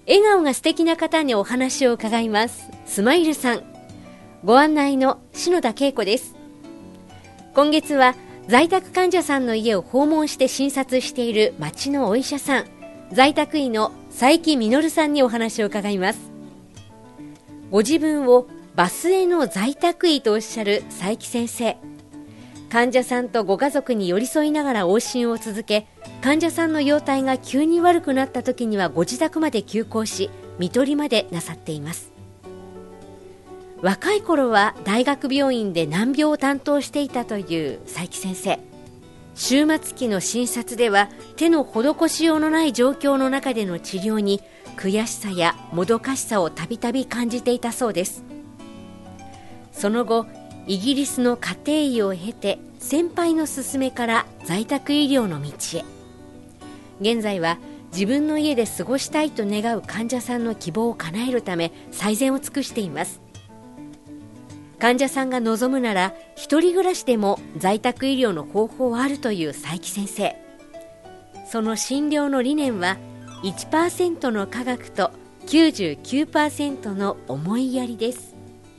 笑顔が素敵な方にお話を伺います。スマイルさん。ご案内の篠田恵子です。今月は在宅患者さんの家を訪問して診察している町のお医者さん、在宅医の佐伯実さんにお話を伺います。ご自分をバスへの在宅医とおっしゃる佐伯先生。患者さんとご家族に寄り添いながら往診を続け、患者さんの容体が急に悪くなった時にはご自宅まで急行し、看取りまでなさっています。若い頃は大学病院で難病を担当していたという佐伯先生。終末期の診察では手の施しようのない状況の中での治療に悔しさやもどかしさをたびたび感じていたそうです。その後イギリスの家庭医を経て先輩の勧めから在宅医療の道へ。現在は自分の家で過ごしたいと願う患者さんの希望を叶えるため最善を尽くしています。患者さんが望むなら一人暮らしでも在宅医療の方法はあるという佐伯先生。その診療の理念は 1% の科学と 99% の思いやりです。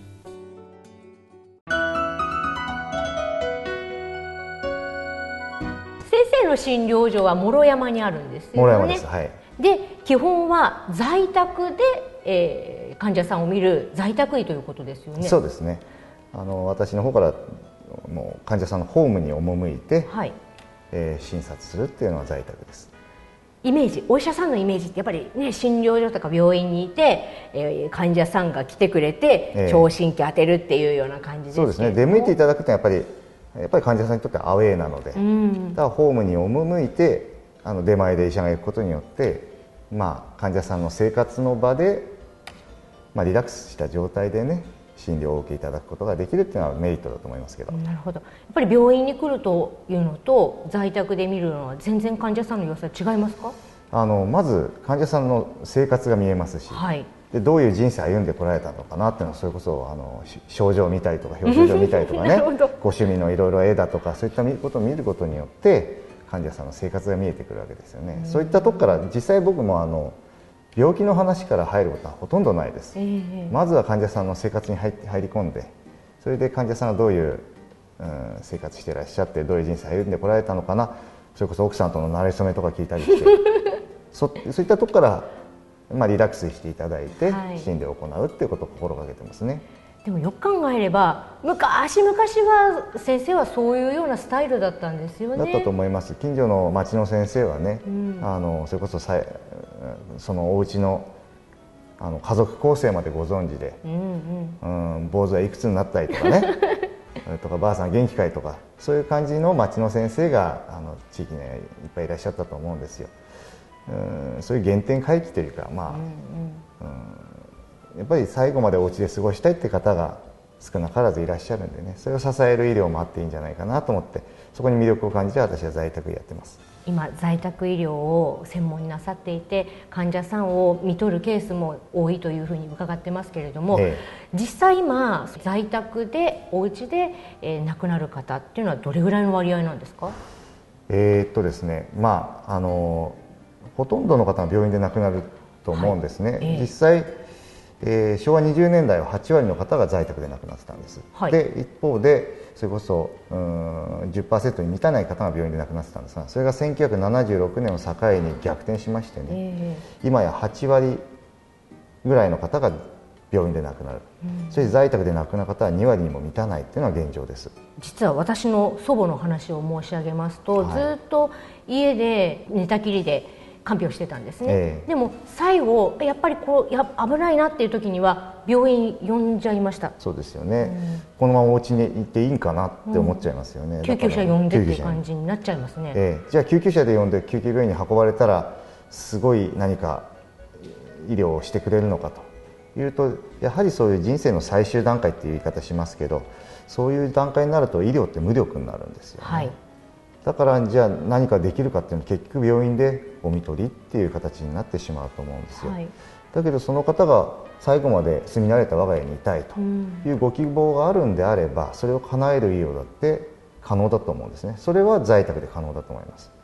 先生の診療所は諸山にあるんですよね。 諸山です、はい。 で基本は在宅で、患者さんを見る在宅医ということですよね。 そうですね。私の方からもう患者さんのホームに赴いて、はい、診察するっていうのは在宅です。 イメージ、お医者さんのイメージってやっぱりね、診療所とか病院にいて、患者さんが来てくれて聴診器当てるっていうような感じですけども、 そうですね。出向いていただくとやっぱり患者さんにとってはアウェーなので、だからホームに赴いて出前で医者が行くことによって、患者さんの生活の場で、リラックスした状態でね診療をお受けいただくことができるっていうのはメリットだと思いますけど。 なるほど。やっぱり病院に来るというのと在宅で見るのは全然患者さんの様子は違いますか？ まず患者さんの生活が見えますし、はい、でどういう人生を歩んでこられたのかなっていうのはそれこそ症状を見たりとか表彰状を見たりとかねご趣味のいろいろ絵だとかそういったことを見ることによって患者さんの生活が見えてくるわけですよね。そういったとこから実際僕も病気の話から入ることはほとんどないです。まずは患者さんの生活に入り込んで、それで患者さんがどういう、生活していらっしゃってどういう人生を歩んでこられたのかな、それこそ奥さんとの馴れ初めとか聞いたりしてそういったとこから、リラックスしていただいて診療を行うっていうことを心がけてますね。 でもよく考えれば昔々は先生はそういうようなスタイルだったんですよね。 だったと思います。近所の町の先生はね、それこそそのお家の家族構成までご存知で、坊主はいくつになったりとかねとかばあさん元気かいとかそういう感じの町の先生が地域にいっぱいいらっしゃったと思うんですよ。そういう原点回帰というか、やっぱり最後までお家で過ごしたいって方が少なからずいらっしゃるんでね、それを支える医療もあっていいんじゃないかなと思って、そこに魅力を感じて私は在宅やってます。 今在宅医療を専門になさっていて患者さんを看取るケースも多いというふうに伺ってますけれども、実際今在宅でお家で、亡くなる方っていうのはどれぐらいの割合なんですか？ ですね、ほとんどの方が病院で亡くなると思うんですね。実際昭和20年代は8割の方が在宅で亡くなってたんです、で一方でそれこそ10% に満たない方が病院で亡くなってたんですが、それが1976年を境に逆転しましてね、今や8割ぐらいの方が病院で亡くなる、そして在宅で亡くなる方は2割にも満たないというのが現状です。 実は私の祖母の話を申し上げますと、ずっと家で寝たきりで看病してたんですね、でも最後やっぱり危ないなっていう時には病院呼んじゃいました。 そうですよね、このままお家に行っていいんかなって思っちゃいますよね、 救急車呼んでっていう感じになっちゃいますね、 じゃあ救急車で呼んで救急病院に運ばれたらすごい何か医療をしてくれるのかというと、やはりそういう人生の最終段階っていう言い方しますけど、そういう段階になると医療って無力になるんですよね、だからじゃあ何かできるかっていうのは結局病院でお看取りっていう形になってしまうと思うんですよ、だけどその方が最後まで住み慣れた我が家にいたいというご希望があるんであれば、それを叶える医療だって可能だと思うんですね。それは在宅で可能だと思います。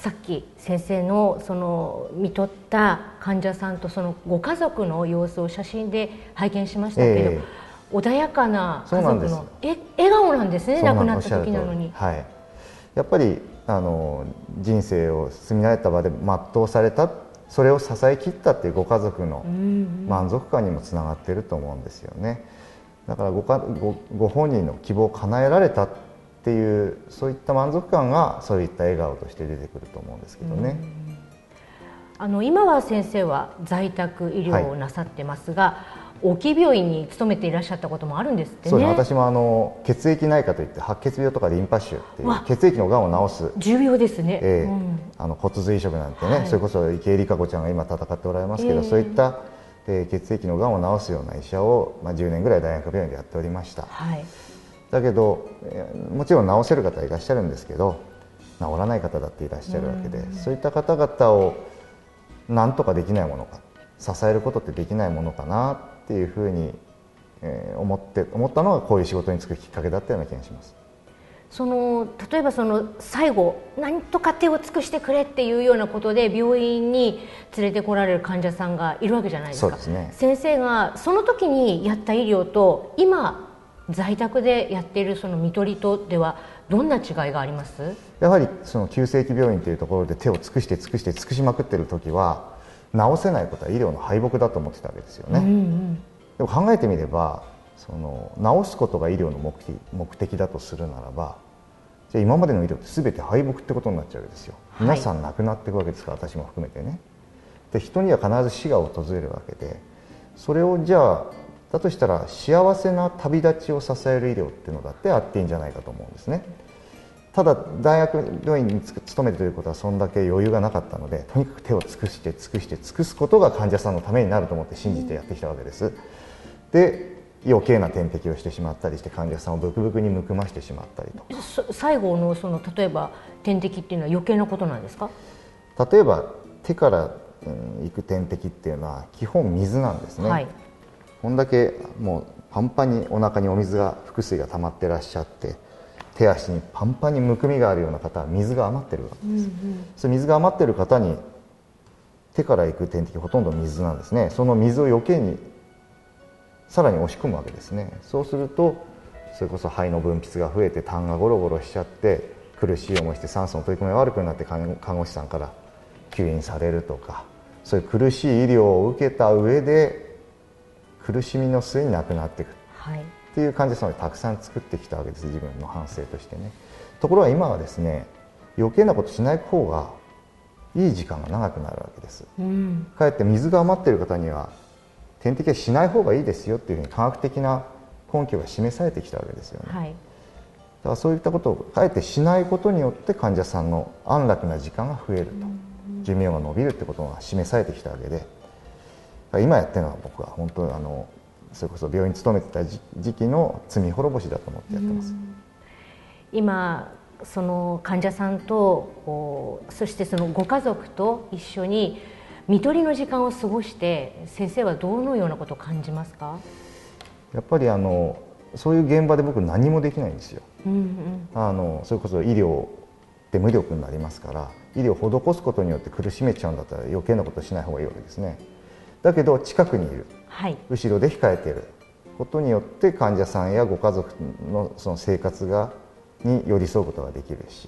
さっき先生のその見とった患者さんとそのご家族の様子を写真で拝見しましたけど、穏やかな家族の笑顔なんですね、亡くなった時なのに。 はい、やっぱり人生を住み慣れた場で全うされた、それを支えきったっていうご家族の満足感にもつながっていると思うんですよね。だからご本人の希望を叶えられたっていう、そういった満足感がそういった笑顔として出てくると思うんですけどね。 今は先生は在宅医療をなさってますが、大きい病院に勤めていらっしゃったこともあるんですってね。 そうですね、私も血液内科といって白血病とかリンパ腫っていう血液のがんを治す重要ですね、 骨髄移植なんてね、それこそ池江璃花子ちゃんが今戦っておられますけど、そういった、血液のがんを治すような医者を、10年ぐらい大学病院でやっておりました。だけど、もちろん治せる方はいらっしゃるんですけど、治らない方だっていらっしゃるわけで、そういった方々を何とかできないものか、支えることってできないものかなっていうふうに思ったのが、こういう仕事に就くきっかけだったような気がします。 例えば最後何とか手を尽くしてくれっていうようなことで病院に連れてこられる患者さんがいるわけじゃないですか。 そうですね。 先生がその時にやった医療と今在宅でやっているその看取りとではどんな違いがあります？ やはりその急性期病院というところで手を尽くして尽くして尽くしまくっている時は、治せないことは医療の敗北だと思ってたわけですよね。でも考えてみれば、治すことが医療の目的だとするならば、じゃあ今までの医療って全て敗北ってことになっちゃうわけですよ。皆さん亡くなっていくわけですから、私も含めてね。で、人には必ず死が訪れるわけで、それをじゃあだとしたら幸せな旅立ちを支える医療っていうのだってあっていいんじゃないかと思うんですね。ただ大学病院に勤めてということはそんだけ余裕がなかったので、とにかく手を尽くして尽くして尽くすことが患者さんのためになると思って信じてやってきたわけです。で、余計な点滴をしてしまったりして患者さんをブクブクにむくましてしまったりと。 最後の例えば点滴っていうのは余計なことなんですか？ 例えば手から行く点滴っていうのは基本水なんですね。こんだけもうパンパンにお腹に腹水が溜まってらっしゃって、手足にパンパンにむくみがあるような方は水が余ってるわけです。それ水が余ってる方に手から行く点滴ほとんど水なんですね。その水を余計にさらに押し込むわけですね。そうするとそれこそ肺の分泌が増えて痰がゴロゴロしちゃって、苦しい思いして酸素の取り込みが悪くなって看護師さんから吸引されるとか、そういう苦しい医療を受けた上で苦しみの末に亡くなっていくっていう患者さんをたくさん作ってきたわけです、自分の反省としてね。ところが今はですね、余計なことしない方がいい時間が長くなるわけです。かえって水が余っている方には点滴はしない方がいいですよっていうふうに科学的な根拠が示されてきたわけですよね。だからそういったことをかえってしないことによって患者さんの安楽な時間が増えると、寿命が伸びるってことが示されてきたわけで、今やってるのは僕は本当にそれこそ病院に勤めてた時期の罪滅ぼしだと思ってやってます。 今その患者さんとそしてそのご家族と一緒に看取りの時間を過ごして先生はどのようなことを感じますか？ やっぱりそういう現場で僕何もできないんですよ。それこそ医療って無力になりますから、医療を施すことによって苦しめちゃうんだったら余計なことしない方がいいわけですね。だけど近くにいる、後ろで控えていることによって患者さんやご家族のその生活に寄り添うことができるし、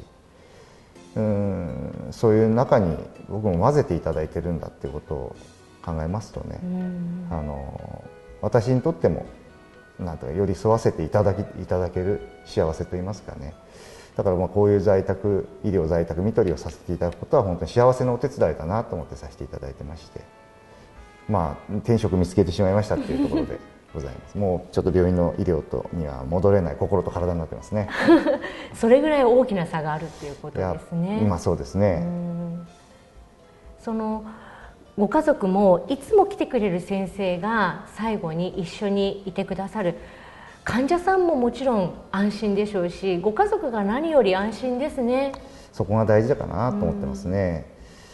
そういう中に僕も混ぜていただいてるんだっていうことを考えますとね、私にとってもなんとか寄り添わせていただける幸せといいますかね。だからこういう在宅医療、在宅看取りをさせていただくことは本当に幸せのお手伝いだなと思ってさせていただいてまして、転職見つけてしまいましたっていうところでございます。もうちょっと病院の医療には戻れない心と体になってますね。 それぐらい大きな差があるっていうことですね。 今そうですね。 ご家族もいつも来てくれる先生が最後に一緒にいてくださる、患者さんももちろん安心でしょうし、ご家族が何より安心ですね。 そこが大事だかなと思ってますね。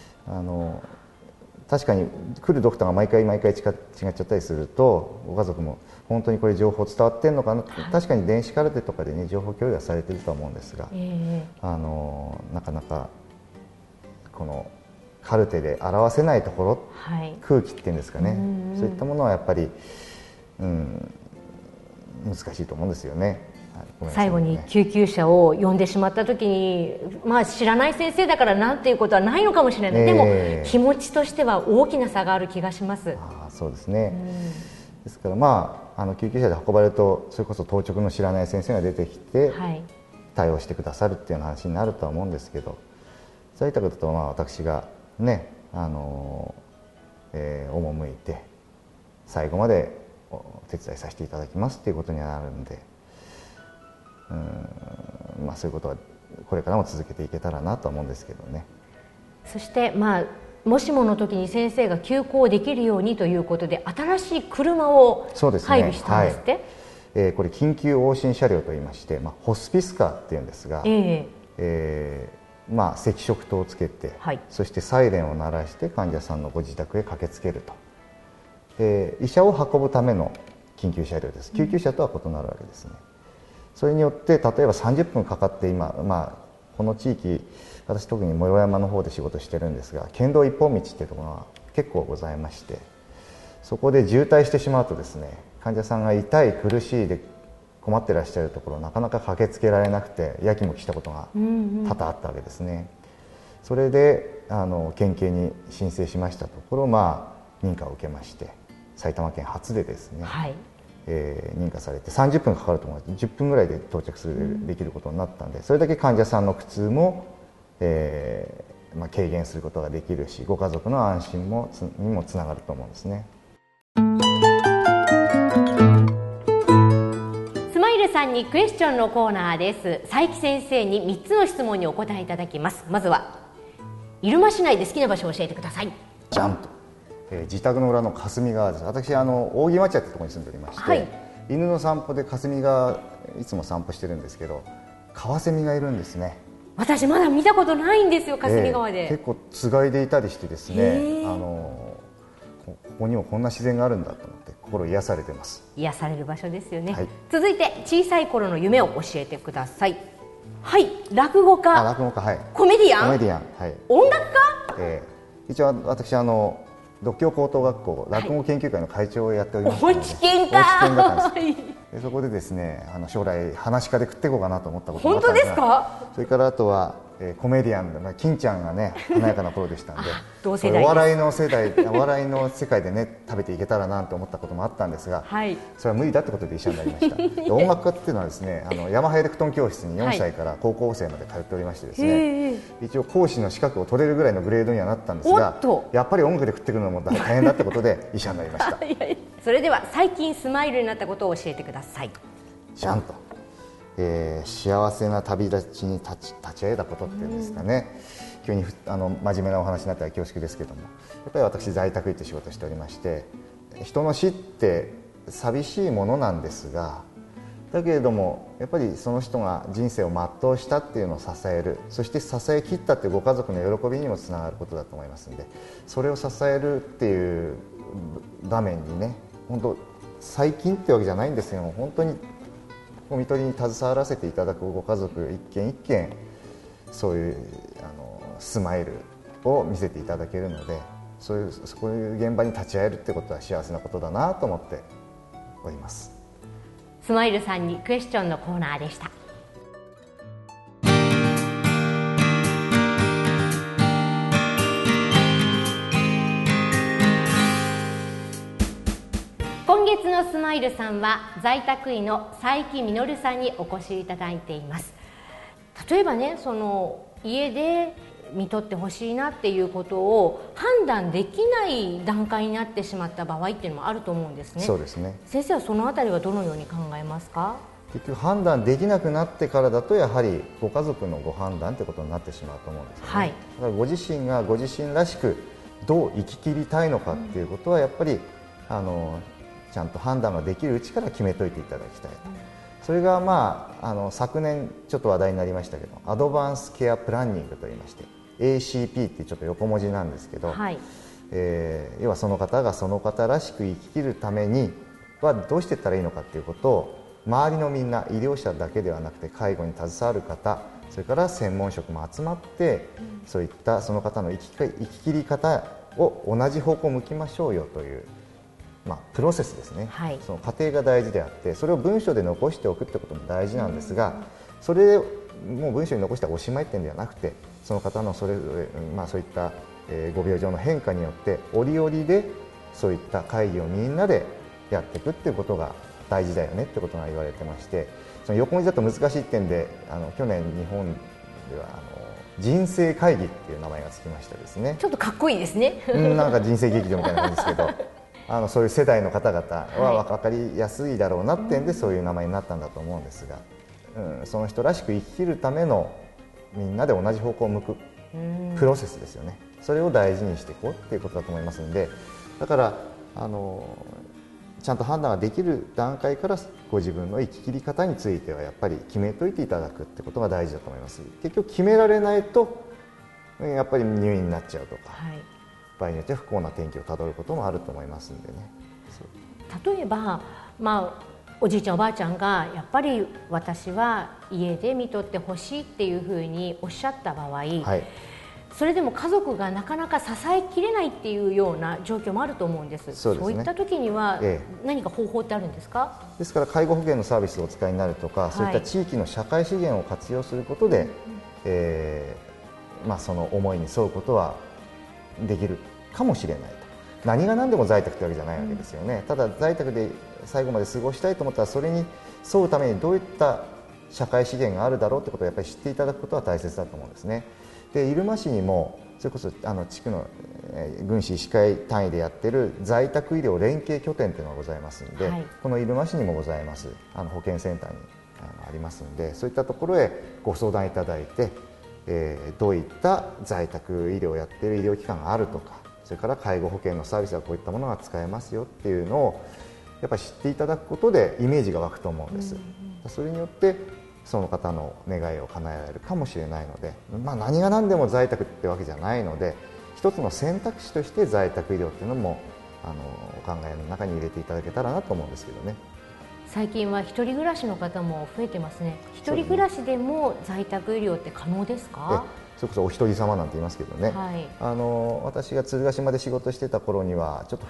確かに来るドクターが毎回違っちゃったりすると、ご家族も本当にこれ情報伝わってんのかな、確かに電子カルテとかでね情報共有はされてるとは思うんですが、なかなかこのカルテで表せないところ、はい、空気っていうんですかね、そういったものはやっぱり、難しいと思うんですよね。 最後に救急車を呼んでしまった時に、知らない先生だからなんていうことはないのかもしれない、でも気持ちとしては大きな差がある気がします。 そうですね、ですから救急車で運ばれるとそれこそ当直の知らない先生が出てきて、はい、対応してくださるっていう話になるとは思うんですけど、在宅だと私がね赴いて最後までお手伝いさせていただきますっていうことにはなるんで、そういうことはこれからも続けていけたらなと思うんですけどね。 そしてもしもの時に先生が急行できるようにということで新しい車を配備したんですって。 これ緊急往診車両といいまして、ホスピスカーっていうんですが、赤色灯をつけて、はい、そしてサイレンを鳴らして患者さんのご自宅へ駆けつけると、医者を運ぶための緊急車両です。救急車とは異なるわけですね。それによって例えば30分かかって今、この地域私特に室山の方で仕事してるんですが、県道一本道っていうところが結構ございまして、そこで渋滞してしまうとですね、患者さんが痛い苦しいで困ってらっしゃるところなかなか駆けつけられなくてやきもきしたことが多々あったわけですね。それで県警に申請しましたところ、認可を受けまして、埼玉県初でですね、はい、認可されて30分かかると思います。10分ぐらいで到着できることになったんで、それだけ患者さんの苦痛も、軽減することができるし、ご家族の安心にもつながると思うんですね。 スマイルさんにクエスチョンのコーナーです。佐伯先生に3つの質問にお答えいただきます。まずは入間市内で好きな場所を教えてください。 じゃんと、自宅の裏の霞川です。私扇町屋ってところに住んでおりまして、はい、犬の散歩で霞川いつも散歩してるんですけど、カワセミがいるんですね。 私まだ見たことないんですよ、霞川で。 結構つがいでいたりしてですね、ここにもこんな自然があるんだと思って心癒されてます。 癒される場所ですよね、はい、続いて小さい頃の夢を教えてください。はい、落語家、 はい、 コメディアン、 はい、 音楽家、 一応私獨協高等学校落語研究会の会長をやっておりましたので、 お知見か、 でそこでですね、将来話し家で食っていこうかなと思ったこともあったんですが、 本当ですか？ それからあとはコメディアン、金ちゃんがね華やかな頃でしたんで同世代お笑いの世界でね食べていけたらなと思ったこともあったんですが、はい、それは無理だってことで医者になりましたで音楽家っていうのはですね、ヤマハエレクトーン教室に4歳から高校生まで通っておりましてですね、一応講師の資格を取れるぐらいのグレードにはなったんですが、やっぱり音楽で食ってくるのも大変だってことで医者になりましたそれでは最近スマイルになったことを教えてください。 じゃんと、幸せな旅立ちに立ち会えたことっていうんですかね、急に真面目なお話になったら恐縮ですけども、やっぱり私在宅医って仕事をしておりまして、人の死って寂しいものなんですが、だけれどもやっぱりその人が人生を全うしたっていうのを支える、そして支えきったっていうご家族の喜びにもつながることだと思いますので、それを支えるっていう場面にね、本当最近ってわけじゃないんですけども、本当に看取りに携わらせていただくご家族一軒一軒、そういうスマイルを見せていただけるので、そういう現場に立ち会えるってことは幸せなことだなと思っております。 スマイルさんにクエスチョンのコーナーでした。今月のスマイルさんは在宅医の佐伯実さんにお越しいただいています。例えばね、その家で見とってほしいなっていうことを判断できない段階になってしまった場合っていうのもあると思うんですね。 そうですね。 先生はそのあたりはどのように考えますか？ 結局判断できなくなってからだと、やはりご家族のご判断ということになってしまうと思うんですよね、はい、だからご自身がご自身らしくどう生き切りたいのかっていうことはやっぱりちゃんと判断ができるうちから決めといていただきたい、それが昨年ちょっと話題になりましたけど、アドバンスケアプランニングといいまして ACP ってちょっと横文字なんですけど、はい、要はその方がその方らしく生き切るためにはどうしていったらいいのかっていうことを、周りのみんな、医療者だけではなくて介護に携わる方、 それから専門職も集まって、そういったその方の生き切り方を同じ方向を向きましょうよという、プロセスですね、その過程が大事であって、それを文章で残しておくってことも大事なんですが、それでもう文章に残しておしまいってんではなくて、その方のそれぞれ、そういったご病状の変化によって折々でそういった会議をみんなでやっていくっていうことが大事だよねってことが言われてまして、その横文字だと難しい点で去年日本では人生会議っていう名前がつきましてですね、 ちょっとかっこいいですねなんか人生劇場みたいな感じですけどそういう世代の方々は分かりやすいだろうなってんで、そういう名前になったんだと思うんですが、その人らしく生き切るためのみんなで同じ方向を向くプロセスですよね。それを大事にしていこうっていうことだと思いますので、だからちゃんと判断ができる段階からご自分の生き切り方についてはやっぱり決めといていただくってことが大事だと思います。結局決められないとやっぱり入院になっちゃうとか、場合によっては不幸な転機をたどることもあると思いますんでね。 例えば、おじいちゃんおばあちゃんがやっぱり私は家で見とってほしいっていうふうにおっしゃった場合、それでも家族がなかなか支えきれないっていうような状況もあると思うんです。そういった時には何か方法ってあるんですか？ ですから介護保険のサービスをお使いになるとか、そういった地域の社会資源を活用することで、その思いに沿うことはできるかもしれないと。何が何でも在宅というわけじゃないわけですよね。ただ在宅で最後まで過ごしたいと思ったら、それに沿うためにどういった社会資源があるだろうということをやっぱり知っていただくことは大切だと思うんですね。で入間市にもそれこそ地区の郡市医師会単位でやっている在宅医療連携拠点というのがございますので、この入間市にもございます保健センターにありますので、そういったところへご相談いただいて、どういった在宅医療をやっている医療機関があるとか、それから介護保険のサービスはこういったものが使えますよっていうのをやっぱり知っていただくことでイメージが湧くと思うんです。それによってその方の願いを叶えられるかもしれないので、何が何でも在宅ってわけじゃないので、一つの選択肢として在宅医療っていうのもお考えの中に入れていただけたらなと思うんですけどね。 最近は一人暮らしの方も増えてますね。一人暮らしでも在宅医療って可能ですか？ それこそお一人様なんて言いますけどね、私が鶴ヶ島で仕事してた頃にはちょっと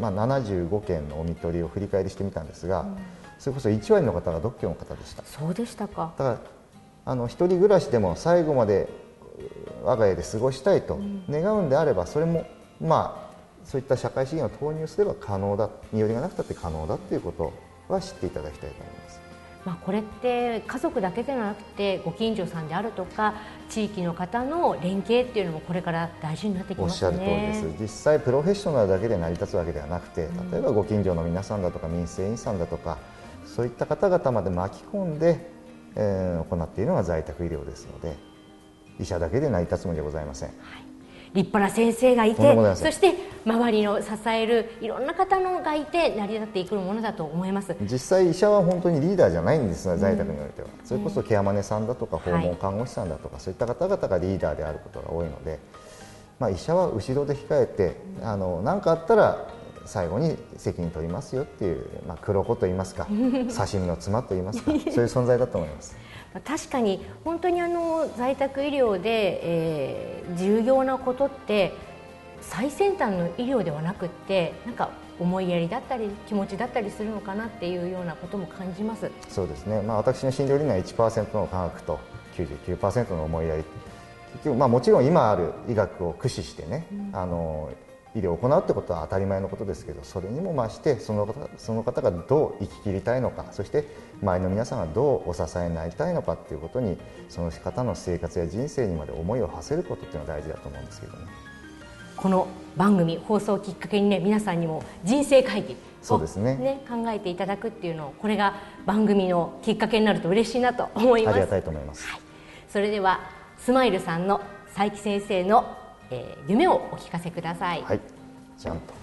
75件のお見取りを振り返りしてみたんですが、それこそ1割の方が独居の方でした。 そうでしたか。 だから一人暮らしでも最後まで我が家で過ごしたいと願うんであれば、それもそういった社会資源を投入すれば可能だ、身寄りがなくたって可能だということは知っていただきたいと思います。 これって家族だけではなくてご近所さんであるとか地域の方の連携っていうのもこれから大事になってきますね。 おっしゃる通りです。実際プロフェッショナルだけで成り立つわけではなくて、例えばご近所の皆さんだとか民生委員さんだとか、そういった方々まで巻き込んで、行っているのが在宅医療ですので、医者だけで成り立つものではございません。 立派な先生がいて、そして周りの支えるいろんな方のがいて成り立っていくものだと思います。 実際医者は本当にリーダーじゃないんですが、在宅においてはそれこそケアマネさんだとか訪問看護師さんだとか、そういった方々がリーダーであることが多いので、医者は後ろで控えて何かあったら最後に責任取りますよっていう、黒子といいますか刺身の妻といいますかそういう存在だと思います。 確かに本当に在宅医療で、重要なことって最先端の医療ではなくってなんか思いやりだったり気持ちだったりするのかなっていうようなことも感じます。 そうですね、私の診療理念は 1% の科学と 99% の思いやり、結局もちろん今ある医学を駆使してね、医療を行うってことは当たり前のことですけど、それにも増してその方がどう生き切りたいのか、そして周りの皆さんがどうお支えになりたいのかっていうことに、その方の生活や人生にまで思いを馳せることっていうのが大事だと思うんですけどね。 この番組放送をきっかけにね、皆さんにも人生会議を、考えていただくっていうのを、これが番組のきっかけになると嬉しいなと思います。 ありがたいと思います。 それではスマイルさんの佐伯先生の夢をお聞かせください。 じゃんと、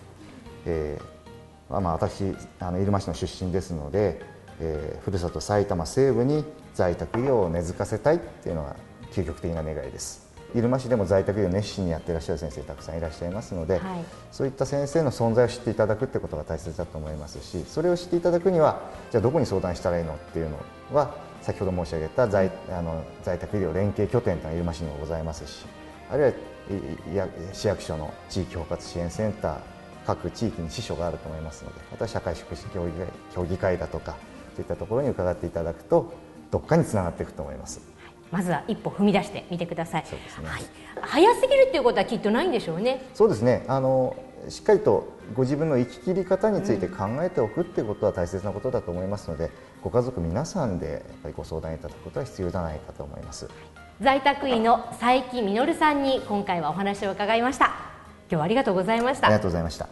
私入間市の出身ですので、ふるさと埼玉西部に在宅医療を根付かせたいっていうのが究極的な願いです。入間市でも在宅医療を熱心にやっていらっしゃる先生たくさんいらっしゃいますので、そういった先生の存在を知っていただくってことが大切だと思いますし、それを知っていただくにはじゃあどこに相談したらいいのっていうのは先ほど申し上げた在宅医療連携拠点というのが入間市にもございますし、あるいは市役所の地域包括支援センター、各地域に支所があると思いますので、また社会福祉協議会だとかそういったところに伺っていただくとどっかにつながっていくと思います。 まずは一歩踏み出してみてください。 そうですね。 はい、早すぎるっていうことはきっとないんでしょうね。 そうですね。しっかりとご自分の生き切り方について考えておくっていうことは大切なことだと思いますので、ご家族皆さんでやっぱりご相談いただくことは必要じゃないかと思います。 在宅医の佐伯実さんに今回はお話を伺いました。今日はありがとうございました。 ありがとうございました。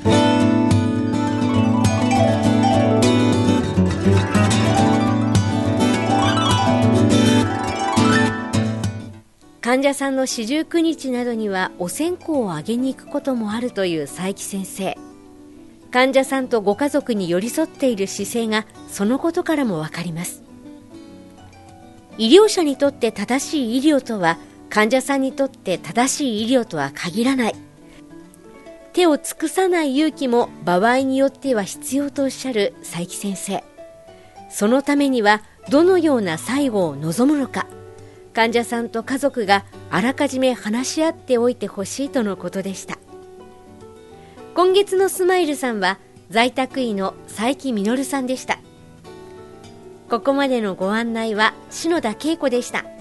患者さんの四十九日などにはお線香をあげに行くこともあるという佐伯先生。患者さんとご家族に寄り添っている姿勢がそのことからもわかります。医療者にとって正しい医療とは患者さんにとって正しい医療とは限らない。手を尽くさない勇気も場合によっては必要とおっしゃる佐伯先生。そのためにはどのような最後を望むのか、患者さんと家族があらかじめ話し合っておいてほしいとのことでした。今月のスマイルさんは在宅医の佐伯実さんでした。ここまでのご案内は篠田恵子でした。